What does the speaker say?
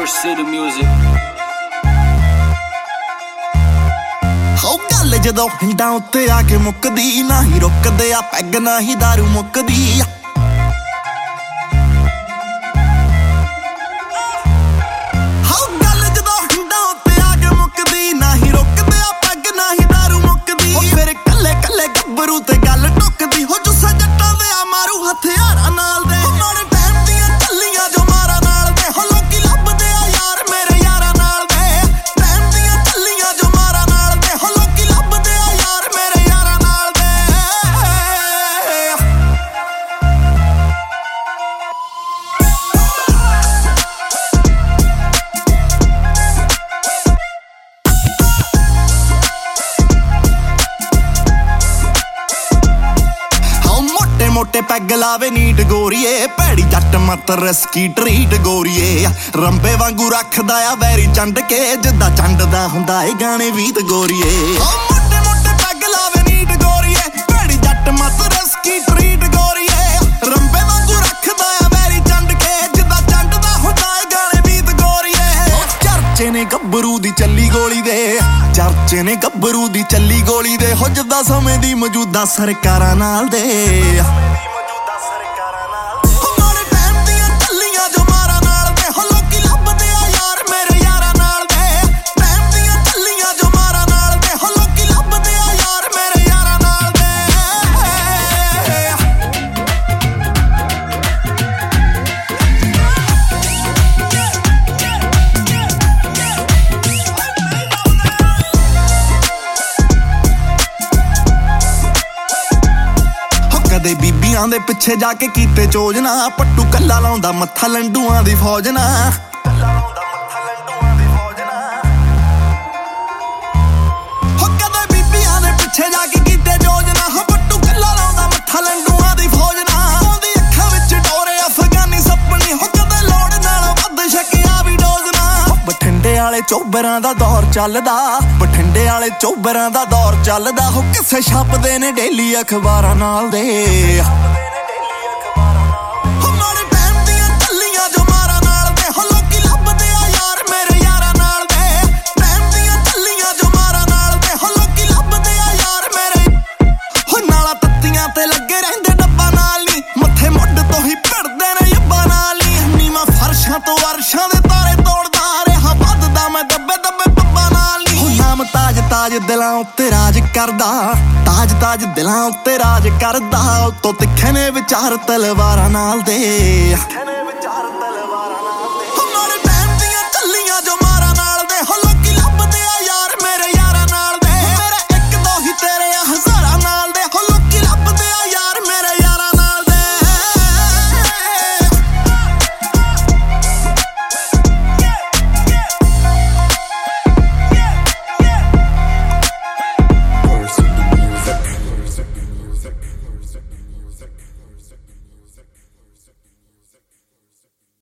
Pure City Music। ਹੋ ਗੱਲ ਜਦੋਂ ਹਿੰਡਾਂ ਉੱਤੇ ਆ ਕੇ ਮੁੱਕਦੀ, ਨਾ ਹੀ ਰੁਕਦੇ ਆ ਪੈਗ ਨਾ ਹੀ ਦਾਰੂ ਮੁੱਕਦੀ। ਹੋ ਗੱਲ ਜਦੋਂ ਹਿੰਡਾਂ ਉੱਤੇ ਆ ਕੇ ਮੁੱਕਦੀ, ਨਾ ਹੀ ਰੁਕਦੇ ਆ ਪੈਗ ਨਾ ਹੀ ਦਾਰੂ ਮੁੱਕਦੀ। ਫਿਰ ਕੱਲੇ ਕੱਲੇ ਗੱਭਰੂ ਤੇ ਗੱਲ ਟੁੱਕਦੀ, ਹੋ ਜੁੱਸੇ ਜੱਟਾਂ ਦੇ ਆ ਮਾਰੂ ਹਥਿਆਰਾਂ ਨਾਲ ਦੇ। ਮਾੜੇ ਟਾਈਮ ਦੀਆਂ ਚੱਲੀਆਂ ਜੋ ਮਾਰਾਂ ਨਾਲ ਦੇ, ਹੋ ਲੋਕੀ ਲੱਭਦੇ ਆ ਯਾਰ ਮੇਰੇ ਯਾਰਾਂ ਨਾਲ ਦੇ। ਟਾਈਮ ਦੀਆਂ ਚੱਲੀਆਂ ਜੋ ਮਾਰਾਂ ਨਾਲ ਦੇ, ਹੋ ਲੋਕੀ ਲੱਭਦੇ ਆ ਯਾਰ ਮੇਰੇ ਯਾਰਾਂ ਨਾਲ ਦੇ। ਮੋਟੇ ਪੈਗ ਲਾਵੇ ਨੀਟ ਗੋਰੀਏ, ਭੈੜੀ ਜੱਟ ਮਤ ਰਸਕੀ ਟਰੀਟ ਗੋਰੀਏ। ਰੰਬੇ ਵਾਂਗੂ ਰੱਖਦਾ ਆ ਵੈਰੀ ਚੰਡ ਕੇ, ਜਿੱਦਾਂ ਚੰਡਦਾ ਹੁੰਦਾ ਏ ਗਾਣੇ ਵੀਤ ਗੋਰੀਏ। ਮੋਟੇ ਮੋਟੇ ਪੈਗ ਲਾਵੇ ਨੀਟ ਗੋਰੀਏ, ਭੈੜੀ ਜੱਟ ਮਤ ਰਸਕੀ ਟਰੀਟ ਗੋਰੀਏ। ਰੰਬੇ ਵਾਂਗੂ ਰੱਖਦਾ ਆ ਵੈਰੀ ਚੰਡ ਕੇ, ਜਿੱਦਾਂ ਚੰਡਦਾ ਹੁੰਦਾ ਏ ਗਾਣੇ ਵੀਤ ਗੋਰੀਏ। ਚਰਚੇ ਨੇ ਗੱਭਰੂ ਦੀ ਚੱਲੀ ਗੋਲੀ ਦੇ, ਚਰਚੇ ਨੇ ਗੱਭਰੂ ਦੀ ਚੱਲੀ ਗੋਲੀ ਦੇ। ਹੋ ਜਿੱਦਾਂ ਸਮੇਂ ਦੀ ਮੌਜੂਦਾ ਸਰਕਾਰਾਂ ਨਾਲ ਦੇ। ਕਦੇ ਬੀਬੀਆਂ ਦੇ ਪਿੱਛੇ ਜਾ ਕੇ ਕੀਤੇ ਚੋਜਨਾ, ਪੱਟੂ ਕੱਲਾ ਲਾਉਂਦਾ ਮੱਥਾ ਲੰਡੂਆਂ ਦੀ ਫੌਜ ਨਾ। ਹੋ ਕਦੇ ਬੀਬੀਆਂ ਦੇ ਪਿੱਛੇ ਜਾ ਕੇ ਕੀਤੇ ਚੋਜਨਾ, ਹੋ ਪੱਟੂ ਕੱਲਾ ਲਾਉਂਦਾ ਮੱਥਾ ਲੰਡੂਆਂ ਦੀ ਫੌਜ ਨਾ। ਉਹਦੀ ਅੱਖਾਂ ਵਿੱਚ ਡੋਰੇ ਅਫਗਾਨੀ ਸੱਪਣੀ, ਹੋ ਕਦੇ ਲੋੜ ਨਾਲੋਂ ਵੱਧ ਛਕਿਆ ਵੀ ਡੋਜ਼ ਨਾ। ਬਠਿੰਡੇ ਵਾਲੇ ਚੋਬਰਾਂ ਦਾ ਦੌਰ ਚੱਲਦਾ, ਬਠਿੰਡੇ ਵਾਲੇ ਚੋਬਰਾਂ ਦਾ ਦੌਰ ਚੱਲਦਾ। ਹੋ ਕਿਸੇ ਛਾਪਦੇ ਨੇ ਡੇਲੀ ਅਖਬਾਰਾਂ ਨਾਲ ਦੇ। ਤੇ ਲੱਗੇ ਰਹਿੰਦੇ ਡੱਬਾ ਨਾਲ ਨੀ, ਮੱਥੇ ਮੁੱਢ ਤੋਂ ਹੀ ਭਿੜਦੇ ਨੇ ਯੱਬਾਂ ਨਾਲ ਨੀ। ਨੀਵਾਂ ਫਰਸ਼ਾਂ ਤੋਂ ਅਰਸ਼ਾਂ ਦੇ ਤਾਰੇ ਤੋੜਦਾ ਰਿਹਾ, ਵੱਧਦਾ ਮੈਂ ਦੱਬੇ ਦੱਬੇ ਪੱਬਾਂ ਨਾਲ ਨੀ। ਹੋ ਨਾਮ ਤਾਜ ਤਾਜ ਦਿਲਾਂ ਉੱਤੇ ਰਾਜ ਕਰਦਾ, ਤਾਜ ਤਾਜ ਦਿਲਾਂ ਉੱਤੇ ਰਾਜ ਕਰਦਾ। ਉਤੋਂ ਤਿੱਖੇ ਨੇ ਵਿਚਾਰ ਤਲਵਾਰਾਂ ਨਾਲ ਦੇ।